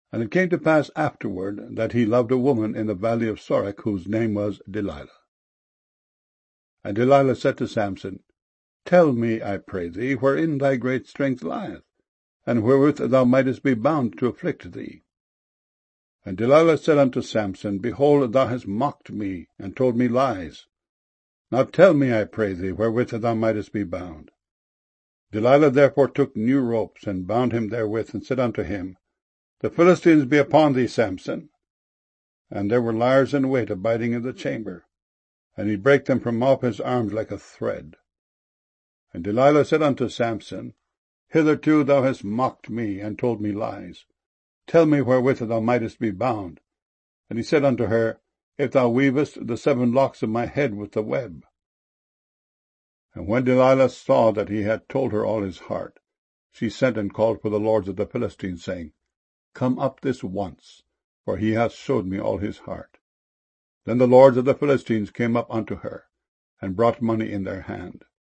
And it came to pass afterward that he loved a woman in the valley of Sorek, whose name was Delilah. And Delilah said to Samson, Tell me, I pray thee, wherein thy great strength lieth, and wherewith thou mightest be bound to afflict thee. And Delilah said unto Samson, Behold, thou hast mocked me, and told me lies. Now tell me, I pray thee, wherewith thou mightest be bound. Delilah therefore took new ropes, and bound him therewith, and said unto him, The Philistines be upon thee, Samson. And there were liars in wait abiding in the chamber, and he brake them from off his arms like a thread. And Delilah said unto Samson, Hitherto thou hast mocked me, and told me lies. Tell me wherewith thou mightest be bound. And he said unto her, If thou weavest the 7 locks of my head with the web. And when Delilah saw that he had told her all his heart, she sent and called for the lords of the Philistines, saying, Come up this once, for he hath showed me all his heart. Then the lords of the Philistines came up unto her, and brought money in their hand.